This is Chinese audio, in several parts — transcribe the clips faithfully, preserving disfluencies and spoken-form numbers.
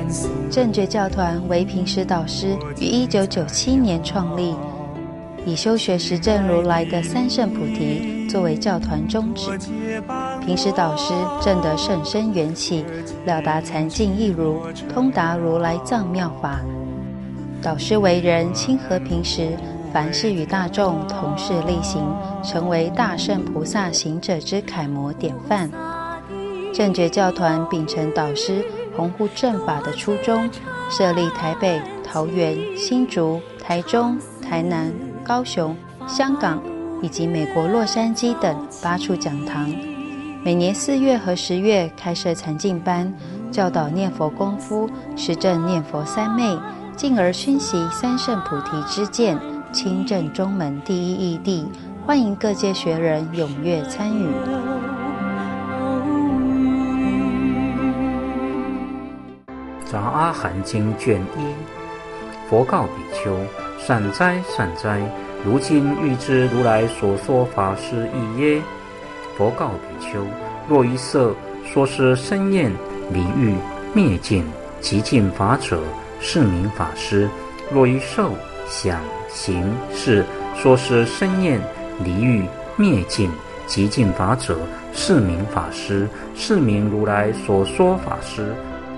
正觉教团为平时导师于一九九七年创立，以修学实证如来的三圣菩提作为教团宗旨。平时导师证得甚深缘起，了达禅境义如，通达如来藏妙法。导师为人亲和平时，凡事与大众同事力行，成为大圣菩萨行者之楷模典范。正觉教团秉承导师弘护正法的初衷，设立台北、桃园、新竹、台中、台南、高雄、香港以及美国洛杉矶等八处讲堂，每年四月和十月开设禅境班，教导念佛功夫，实证念佛三昧，进而熏习三圣菩提之见，亲证中门第一义谛，欢迎各界学人踊跃参与。 杂阿含经卷一，佛告比丘：善哉善哉，如今欲知如来所说法是义耶？佛告比丘：若一色说是生厌离欲灭尽极尽法者，是名法师；若一受想行识说是生厌离欲灭尽极尽法者，是名法师，是名如来所说法师。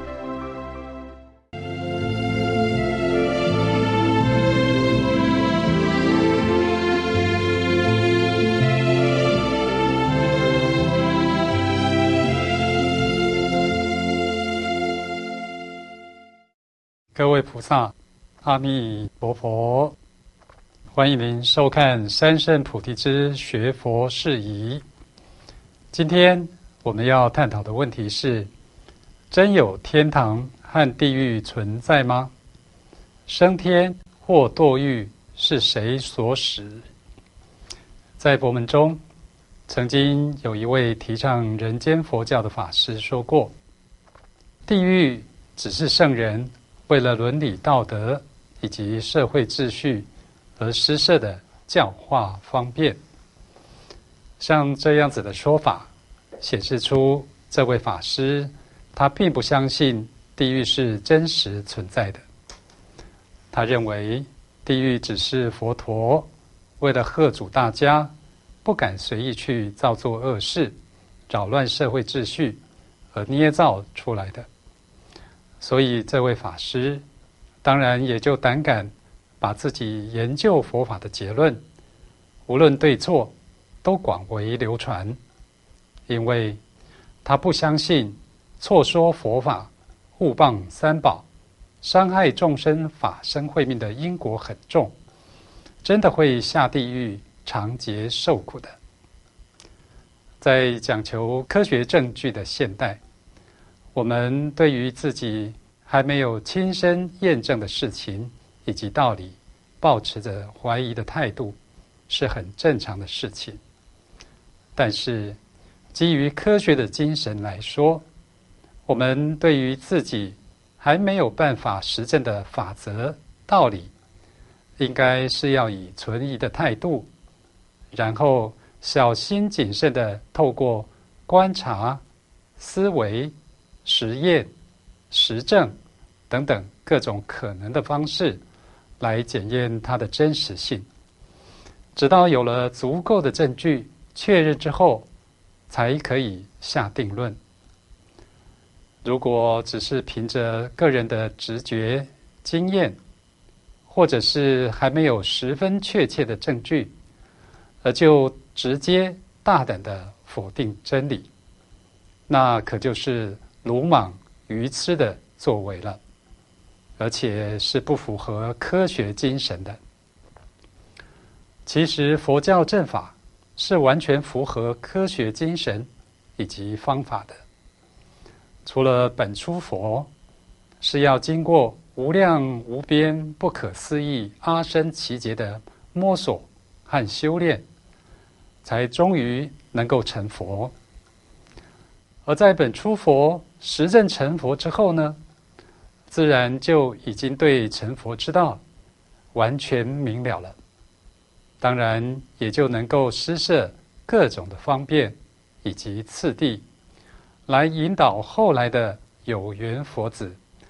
各位菩萨，阿弥陀佛！欢迎您收看三圣菩提之学佛事宜。今天我们要探讨的问题是：真有天堂和地狱存在吗？升天或堕狱是谁所使？在佛门中，曾经有一位提倡人间佛教的法师说过，地狱只是圣人为了伦理道德以及社会秩序而施设的教化方便。像这样子的说法，显示出这位法师他并不相信地狱是真实存在的。他认为地狱只是佛陀为了吓阻大家不敢随意去造作恶事，扰乱社会秩序而捏造出来的。所以这位法师当然也就胆敢把自己研究佛法的结论，无论对错，都广为流传，因为他不相信错说佛法、误谤三宝、伤害众生法身慧命的因果很重，真的会下地狱长劫受苦的。在讲求科学证据的现代，我们对于自己还没有亲身验证的事情以及道理，抱持着怀疑的态度，是很正常的事情。但是，基于科学的精神来说，我们对于自己还没有办法实证的法则、道理，应该是要以存疑的态度，然后小心谨慎地透过观察、思维、实验、实证等等各种可能的方式来检验它的真实性，直到有了足够的证据确认之后，才可以下定论。如果只是凭着个人的直觉、经验，或者是还没有十分确切的证据，而就直接大胆地否定真理，那可就是鲁莽愚痴的作为了，而且是不符合科学精神的。其实佛教正法是完全符合科学精神以及方法的。除了本初佛是要经过无量无边不可思议阿僧祇劫的摸索和修炼，才终于能够成佛。而在本初佛实证成佛之后呢，自然就已经对成佛之道完全明了了，当然也就能够施设各种的方便以及次第，来引导后来的有缘佛子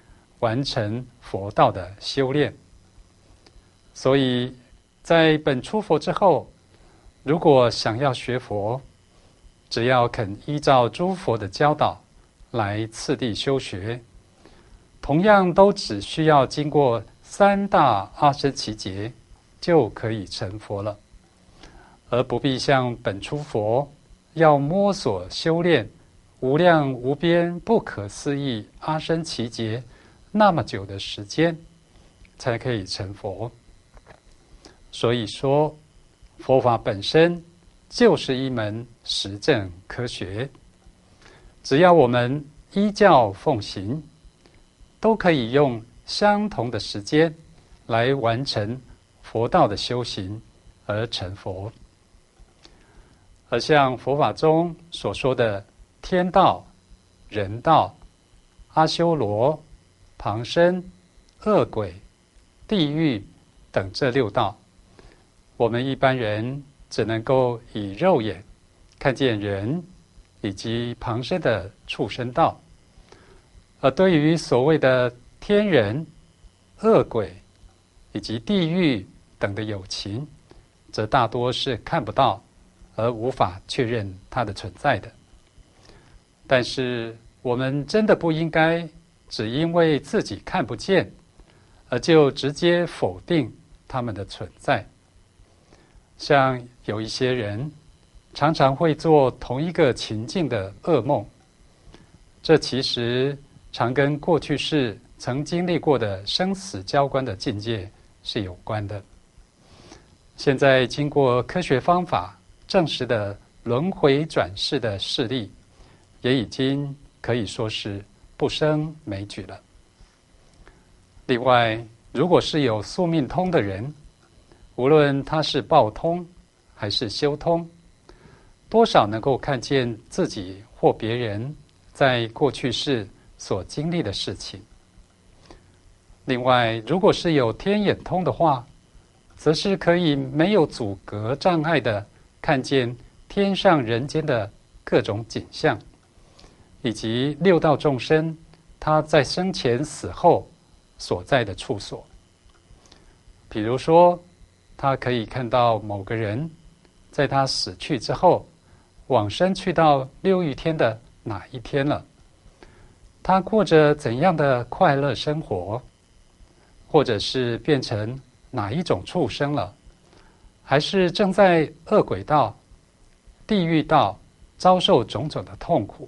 完成佛道的修炼。所以在本初佛之后，如果想要学佛，只要肯依照诸佛的教导来次第修学，同样都只需要经过三大阿僧祇劫就可以成佛了，而不必像本初佛要摸索修炼无量无边不可思议阿僧祇劫那么久的时间才可以成佛。所以说，佛法本身就是一门实证科学，只要我们依教奉行，都可以用相同的时间来完成佛道的修行而成佛。而像佛法中所说的天道、人道、阿修罗、旁生、恶鬼、地狱等这六道，我们一般人只能够以肉眼看见人以及旁生的畜生道，而对于所谓的天人、恶鬼以及地狱等的有情，则大多是看不到而无法确认它的存在的。但是我们真的不应该只因为自己看不见，而就直接否定它们的存在。像有一些人常常会做同一个情境的噩梦，这其实常跟过去世曾经历过的生死交关的境界是有关的。现在经过科学方法证实的轮回转世的事例，也已经可以说是不胜枚举了。另外，如果是有宿命通的人，无论他是报通还是修通，多少能够看见自己或别人在过去世所经历的事情。另外，如果是有天眼通的话，则是可以没有阻隔障碍的看见天上人间的各种景象，以及六道众生他在生前死后所在的处所。比如说，他可以看到某个人在他死去之后往生去到六欲天的哪一天了，他过着怎样的快乐生活，或者是变成哪一种畜生了，还是正在恶鬼道、地狱道遭受种种的痛苦。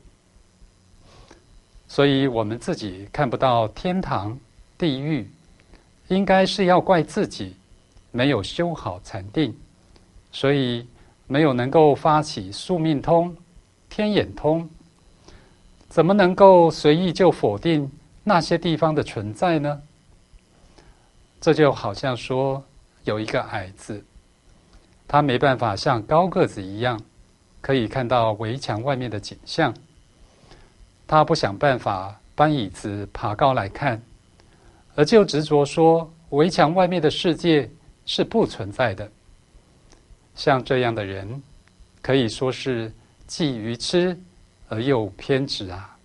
所以我们自己看不到天堂、地狱，应该是要怪自己没有修好禅定，所以没有能够发起宿命通、天眼通，怎么能够随意就否定那些地方的存在呢？这就好像说，有一个矮子，他没办法像高个子一样可以看到围墙外面的景象，他不想办法搬椅子爬高来看，而就执着说围墙外面的世界是不存在的。像这样的人，可以说是既愚痴而又偏执啊。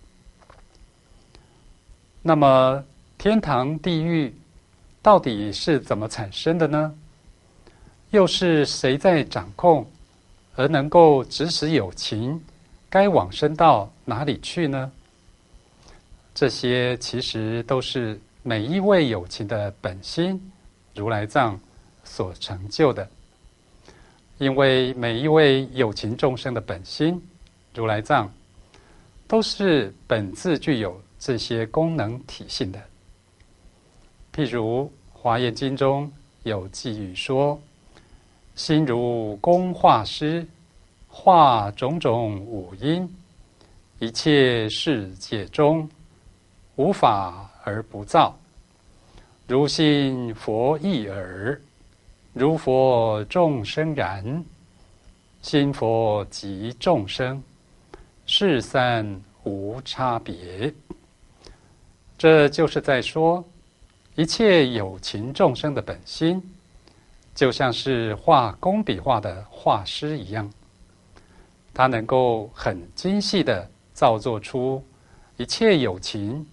那么天堂、地狱到底是怎么产生的呢？又是谁在掌控，而能够指使有情该往生到哪里去呢？这些其实都是每一位有情的本心如来藏所成就的。因为每一位有情众生的本心如来藏都是本自具有这些功能体性的。譬如《华严经》中有偈语说，心如工画师，画种种五音，一切世界中无法而不造，如心佛意耳，如佛众生然，心佛即众生，是三无差别。这就是在说，一切有情众生的本心，就像是画工笔画的画师一样，他能够很精细地造作出一切有情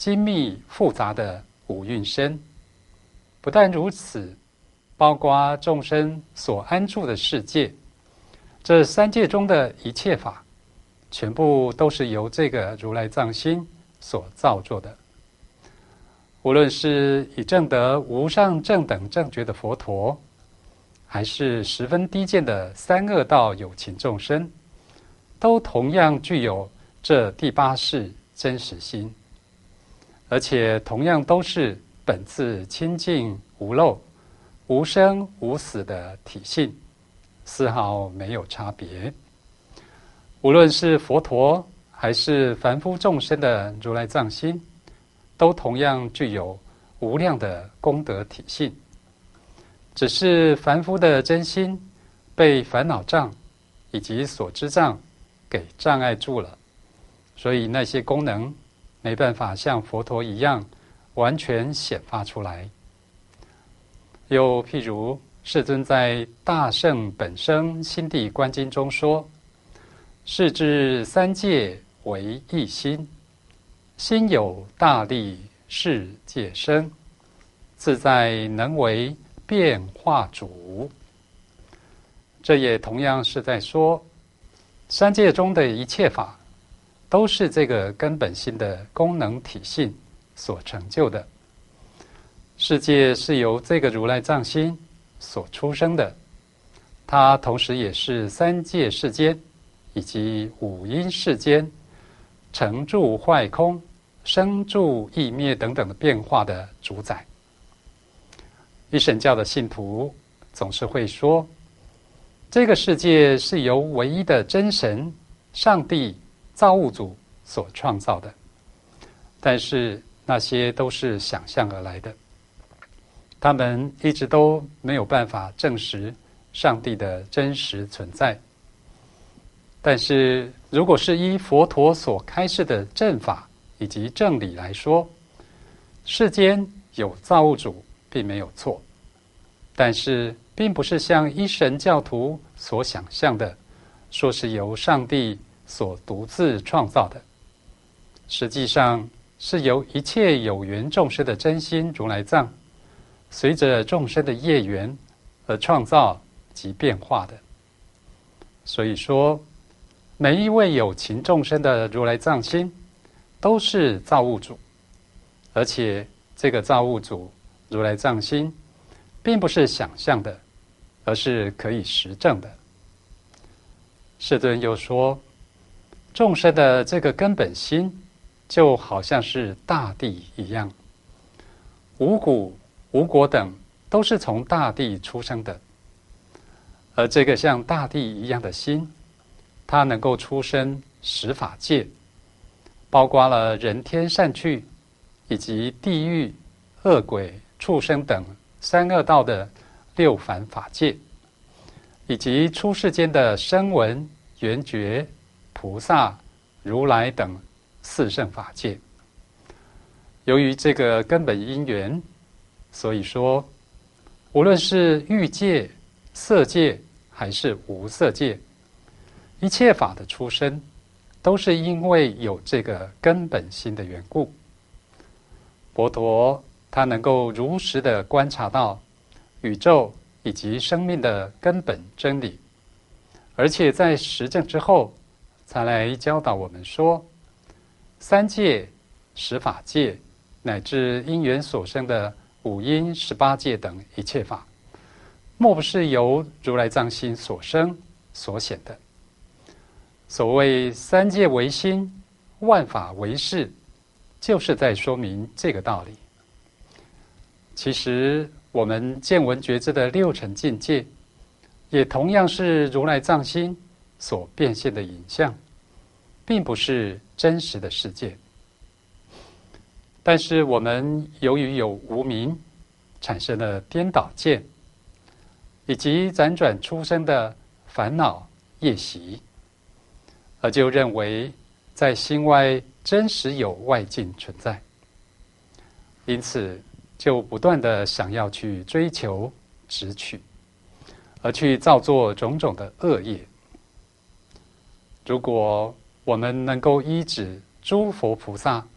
精密复杂的五蕴身。不但如此，包括众生所安住的世界，这三界中的一切法，全部都是由这个如来藏心所造作的。无论是已证得无上正等正觉的佛陀，还是十分低贱的三恶道有情众生，都同样具有这第八世真实心，而且同样都是本自清净无漏、无生无死的体性，丝毫没有差别。无论是佛陀还是凡夫众生的如来藏心，都同样具有无量的功德体性，只是凡夫的真心被烦恼障以及所知障给障碍住了，所以那些功能没办法像佛陀一样完全显发出来。又譬如世尊在《大圣本生心地观经》中说：是知三界为一心，心有大力世界生，自在能为变化主。这也同样是在说，三界中的一切法都是这个根本心的功能体性所成就的。世界是由这个如来藏心所出生的，它同时也是三界世间以及五阴世间成住坏空、生住异灭等等的变化的主宰。一神教的信徒总是会说，这个世界是由唯一的真神上帝造物主所创造的，但是那些都是想象而来的，他们一直都没有办法证实上帝的真实存在。但是如果是依佛陀所开示的正法以及正理来说，世间有造物主并没有错，但是并不是像一神教徒所想象的，说是由上帝所独自创造的，实际上是由一切有缘众生的真心如来藏，随着众生的业缘而创造及变化的。所以说，每一位有情众生的如来藏心都是造物主，而且这个造物主如来藏心并不是想象的，而是可以实证的。世尊又说，众生的这个根本心就好像是大地一样，五谷五果等都是从大地出生的，而这个像大地一样的心，它能够出生十法界，包括了人天善趣以及地狱、恶鬼、畜生等三恶道的六凡法界，以及出世间的声闻、缘觉、菩萨、如来等四圣法界。由于这个根本因缘，所以说无论是欲界、色界还是无色界，一切法的出生都是因为有这个根本心的缘故。佛陀他能够如实的观察到宇宙以及生命的根本真理，而且在实证之后才来教导我们说，三界、十法界乃至因缘所生的五阴十八界等一切法，莫不是由如来藏心所生所显的。所谓三界为心，万法为事，就是在说明这个道理。其实我们见闻觉知的六尘境界，也同样是如来藏心所变现的影像，并不是真实的世界。但是我们由于有无明，产生了颠倒见，以及辗转出生的烦恼业习，而就认为在心外真实有外境存在，因此就不断的想要去追求执取，而去造作种种的恶业。如果我们能够依止诸佛菩萨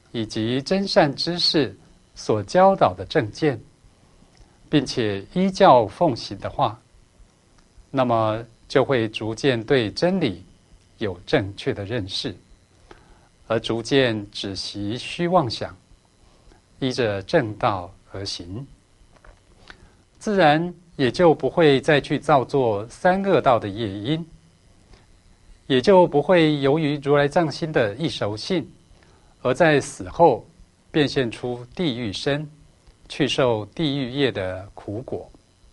以及真善知识所教导的正见，并且依教奉行的话，那么就会逐渐对真理有正确的认识，而逐渐止息虚妄想，依着正道而行，自然也就不会再去造作三恶道的业因，也就不会由于如来藏心的异熟性，而在死后变现出地狱身，去受地狱业的苦果。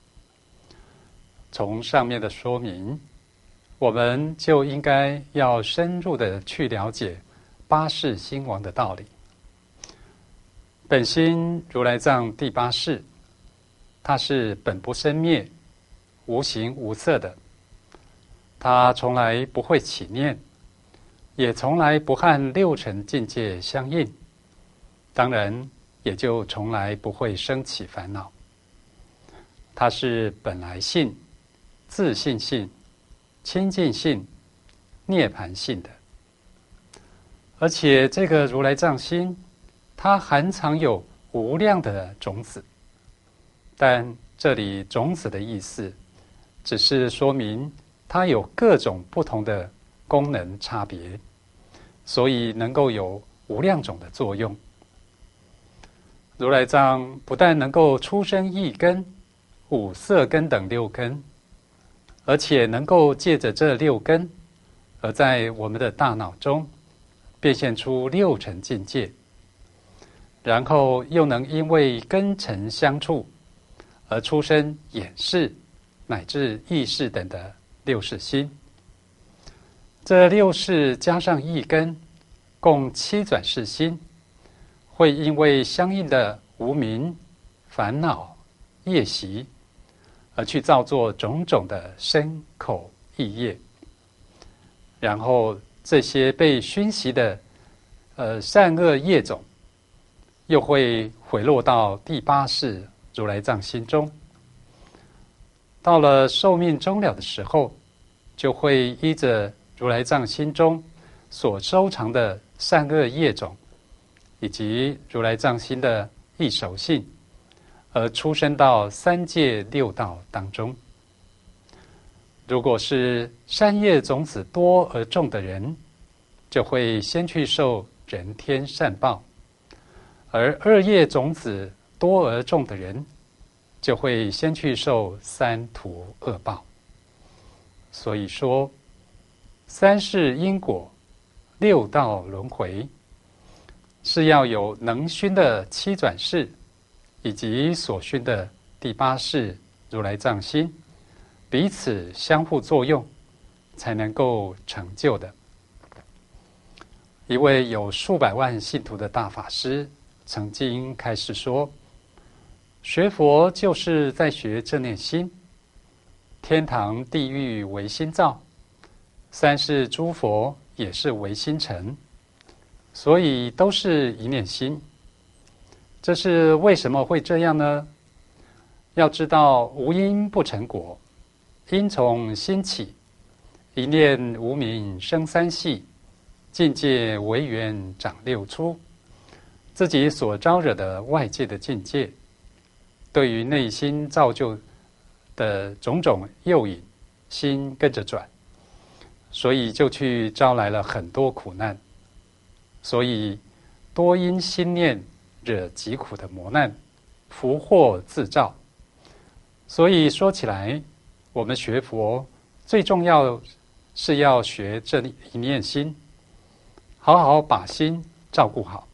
从上面的说明，我们就应该要深入的去了解八世心王的道理。本心如来藏第八世，它是本不生灭、无形无色的，它从来不会起念，也从来不和六尘境界相应，当然也就从来不会生起烦恼。它是本来性、自性性、清净性、涅槃性的。而且这个如来藏心，它含藏有无量的种子，但这里种子的意思只是说明它有各种不同的功能差别，所以能够有无量种的作用。如来藏不但能够出生一根、五色根等六根，而且能够借着这六根，而在我们的大脑中变现出六尘境界，然后又能因为根尘相处而出生眼识乃至意识等的六识心。这六识加上一根，共七转识心，会因为相应的无明、烦恼、业习，而去造作种种的身口意业，然后这些被熏习的呃善恶业种，又会回落到第八世如来藏心中。到了寿命终了的时候，就会依着如来藏心中所收藏的善恶业种，以及如来藏心的异熟性，而出生到三界六道当中。如果是善业种子多而重的人，就会先去受人天善报；而恶业种子多而重的人，就会先去受三途恶报。所以说，三世因果，六道轮回，是要有能熏的七转世，以及所熏的第八世如来藏心，彼此相互作用，才能够成就的。一位有数百万信徒的大法师曾经开示说，学佛就是在学这念心，天堂地狱唯心造，三世诸佛也是唯心成，所以都是一念心。这是为什么会这样呢？要知道无因不成果，因从心起，一念无明生三系，境界为缘长六出。自己所招惹的外界的境界，对于内心造就的种种诱引，心跟着转，所以就去招来了很多苦难。所以多因心念惹疾苦的磨难，福祸自造。所以说起来，我们学佛最重要是要学这一念心，好好把心照顾好。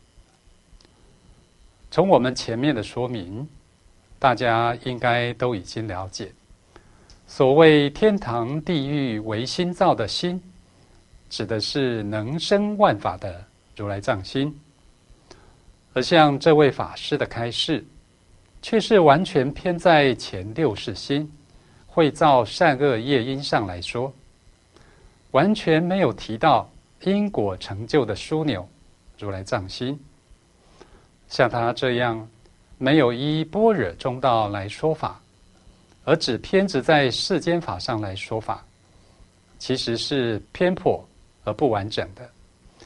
从我们前面的说明，大家应该都已经了解，所谓天堂地狱唯心造的心，指的是能生万法的如来藏心。而像这位法师的开示，却是完全偏在前六识心会造善恶业因上来说，完全没有提到因果成就的枢纽如来藏心。像他这样没有依般若中道来说法，而只偏执在世间法上来说法，其实是偏颇而不完整的。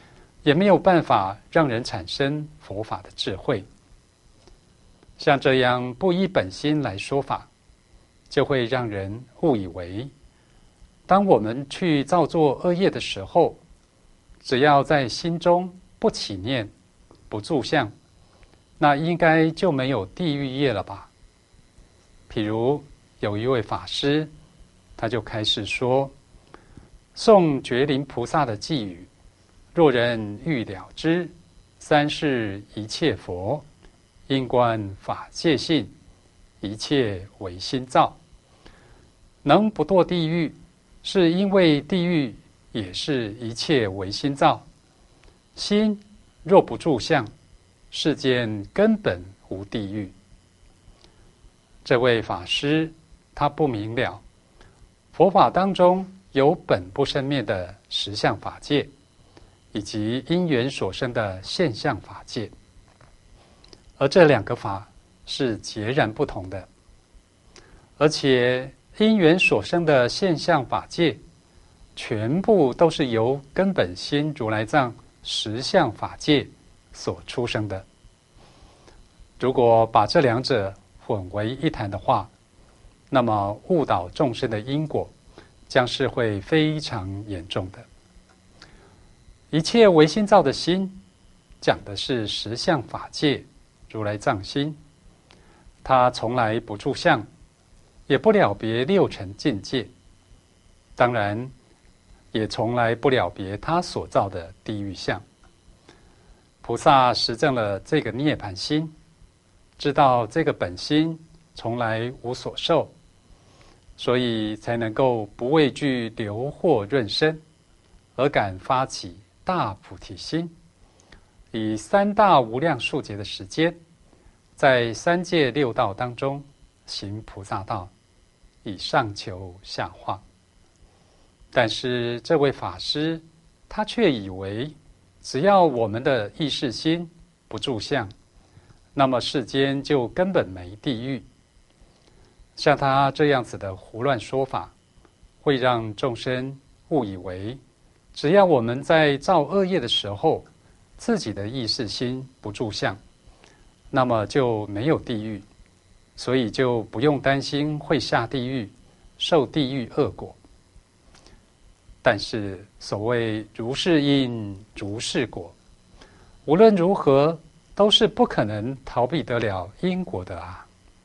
也没有办法让人产生佛法的智慧。像这样不依本心来说法，就会让人误以为，当我们去造作恶业的时候，只要在心中不起念、不住相，那应该就没有地狱业了吧？譬如有一位法师，他就开始说，诵觉林菩萨的偈语，若人欲了知，三世一切佛，因观法界性，一切唯心造。能不堕地狱，是因为地狱也是一切唯心造。心若不住相，世间根本无地狱。这位法师他不明了，佛法当中有本不生灭的实相法界，以及因缘所生的现象法界，而这两个法是截然不同的。而且因缘所生的现象法界，全部都是由根本心如来藏实相法界所出生的。如果把这两者混为一谈的话，那么误导众生的因果将是会非常严重的。一切唯心造的心，讲的是实相法界如来藏心，它从来不住相，也不了别六尘境界，当然也从来不了别他所造的地狱相。菩萨实证了这个涅槃心，知道这个本心从来无所受，所以才能够不畏惧流祸润生，而敢发起大菩提心，以三大无量数劫的时间，在三界六道当中行菩萨道，以上求下化。但是这位法师他却以为，只要我们的意识心不住相，那么世间就根本没地狱。像他这样子的胡乱说法，会让众生误以为，只要我们在造恶业的时候，自己的意识心不住相，那么就没有地狱，所以就不用担心会下地狱，受地狱恶果。但是所谓如是因如是果，无论如何都是不可能逃避得了因果的啊。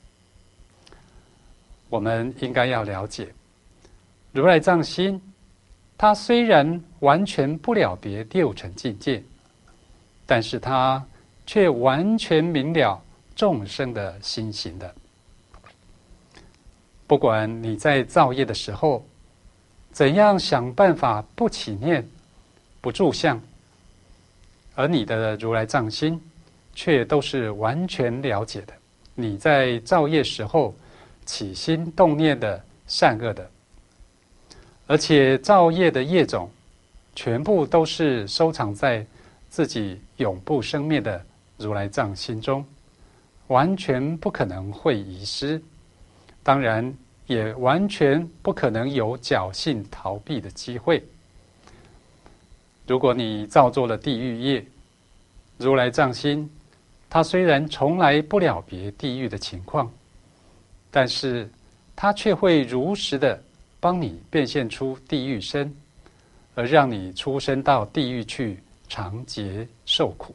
我们应该要了解，如来藏心，它虽然完全不了别六尘境界，但是它却完全明了众生的心行的。不管你在造业的时候，怎样想办法不起念、不住相，而你的如来藏心却都是完全了解的。你在造业时候起心动念的善恶的，而且造业的业种全部都是收藏在自己永不生灭的如来藏心中，完全不可能会遗失。当然也完全不可能有侥幸逃避的机会。如果你造作了地狱业，如来藏心他虽然从来不了别地狱的情况，但是他却会如实的帮你变现出地狱身，而让你出生到地狱去长劫受苦。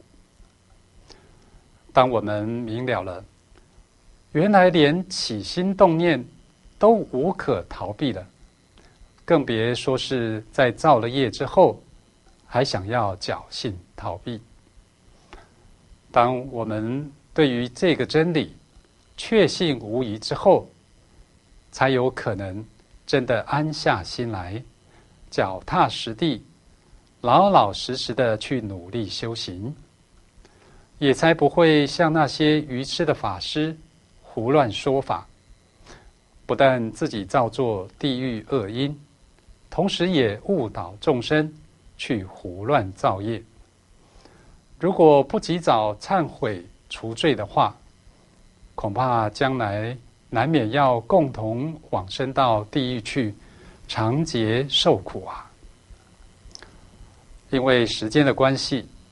当我们明了了，原来连起心动念都无可逃避了，更别说是在造了业之后还想要侥幸逃避。当我们对于这个真理确信无疑之后，才有可能真的安下心来，脚踏实地，老老实实的去努力修行，也才不会像那些愚痴的法师胡乱说法，不但自己造作地狱恶因，同时也误导众生去胡乱造业。如果不及早忏悔除罪的话，恐怕将来难免要共同往生到地狱去长劫受苦啊。因为时间的关系，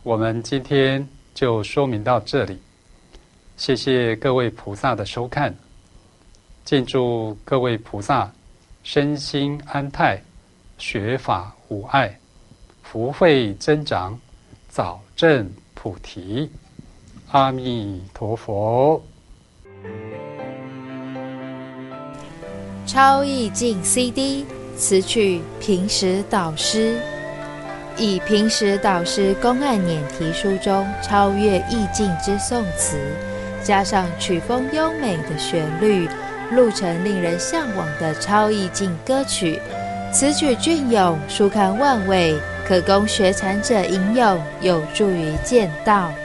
我们今天就说明到这里，谢谢各位菩萨的收看，敬祝各位菩萨身心安泰，学法无碍，福慧增长，早证菩提。阿弥陀佛。 超意境 C D 词曲平时导师，以平时导师公案辇题书中超越意境之颂词，加上曲风优美的旋律，录成令人向往的超意境歌曲。此曲隽永，书堪万味，可供学禅者吟咏，有助于见道。